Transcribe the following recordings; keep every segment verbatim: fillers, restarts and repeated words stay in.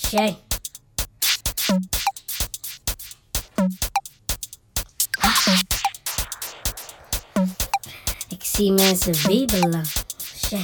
Jij. Ik zie mensen wiebelen. Jij.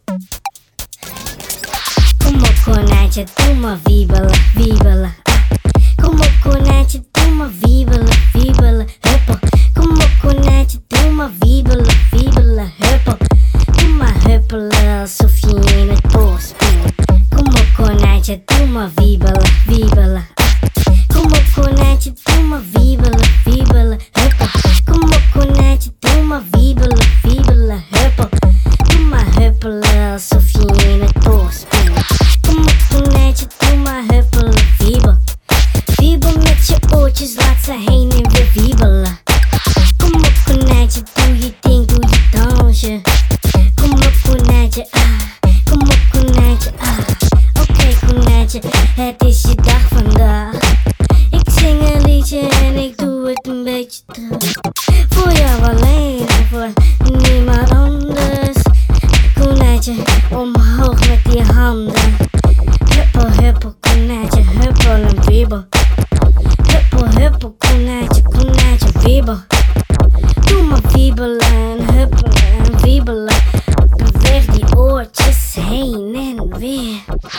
Kom op konijntje, doe maar wiebelen, wiebelen. Kom op konijntje, doe maar wiebelen, wiebelen. Huppel. Kom op konijntje, doe maar wiebelen, wiebelen. Huppel. Doe maar huppelen alsof je in het bos bent. Kom op konijntje, doe maar wiebelen, wiebelen. Kom op konijntje, doe maar wiebelen, wiebelen. Huppel. Kom op konijntje, doe maar wiebelen, wiebelen. Huppel. Doe maar huppelen alsof je in het bos bent. Kom op konijntje, doe maar huppelen, wiebel. Wiebel met je oortjes, laat ze heen en weer wiebelen. Kom op konijntje, doe je ding, doe je dansje. Kom op konijntje, ah. Kom op konijntje, ah. Oké okay, konijntje, het is je dag vandaag. Ik zing een liedje en ik doe het een beetje terug. Voor jou alleen en voor niemand anders. Konijntje, omhoog met die handen. Huppel, huppel, konijntje, huppel en wiebel. Huppel, huppel, konijntje, konijntje, wiebel. Doe maar wiebelen en huppelen en wiebelen. Beweeg die oortjes heen en weer.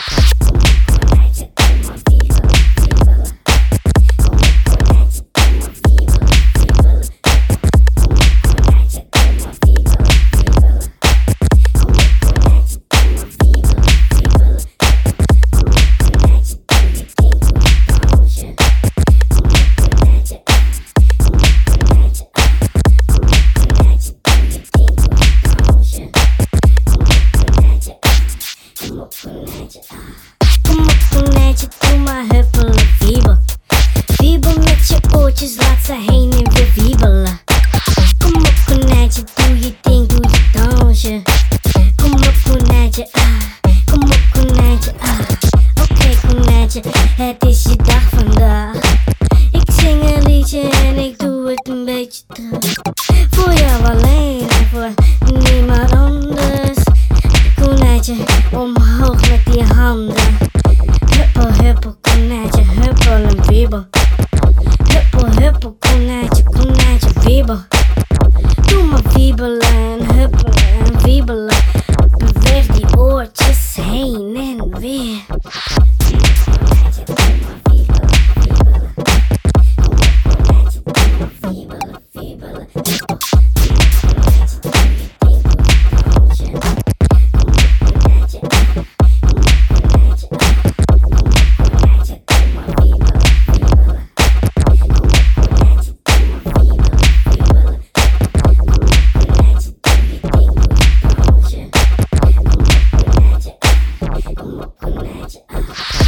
Konijntje, doe maar wiebelen, wiebelen. Kom op konijntje, doe maar wiebelen, wiebelen. Kom op konijntje, doe maar wiebelen, wiebelen. Kom op konijntje, doe maar wiebelen, wiebelen. Kom op konijntje, doe je ding, doe je dansje. Kom op konijntje, ah. Kom op konijntje, ah. Kom op konijntje, doe je ding, doe je dansje. Kom op konijntje, ah. Kom op konijntje, ah. Kom op konijntje, doe maar huppelen, wiebel. Wiebel met je oortjes, laat ze heen en weer wiebelen. Kom op konijntje, doe je ding, doe je dansje. Kom op konijntje, ah. Kom op konijntje, ah. Oké okay, konijntje, het is je dag vandaag. Ik zing een liedje en ik doe het een beetje terug. Voor jou alleen en voor niemand anders. Konijntje, omhoog met die handen. Huppel, huppel, konijntje, huppel en wiebel. Huppel, huppel, konijntje, konijntje, wiebel. Doe maar wiebelen en huppelen en wiebelen. Beweeg die oortjes heen en weer. Konijntje, doe maar wiebelen, wiebelen. Kom op konijntje, doe maar wiebelen, wiebelen. Kom op konijntje, doe je ding, doe je dansje. Kom op konijntje, ah. Kom op konijntje, ah. Kom op konijntje, doe maar wiebelen, wiebelen. Kom op konijntje, doe maar wiebelen, wiebelen. Kom op konijntje, doe je ding, doe je dansje. Kom op konijntje, ah. Kom op konijntje, ah.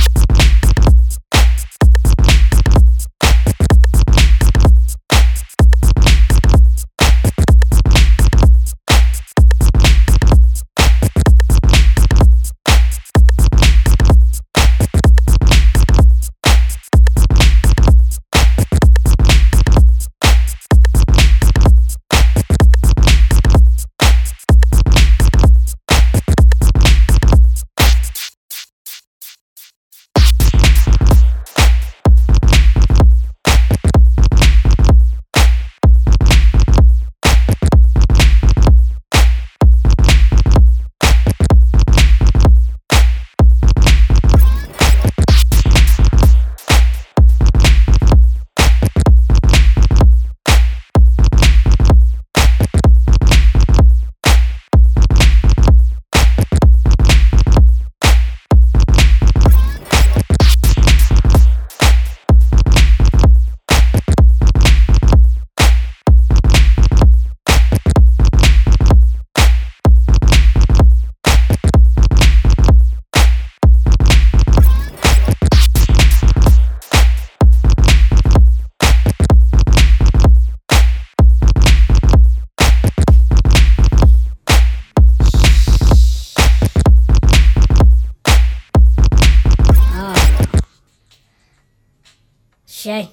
Jij.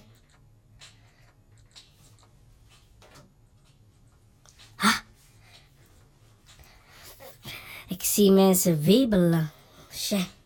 Ha. Ik zie mensen wiebelen. Jij.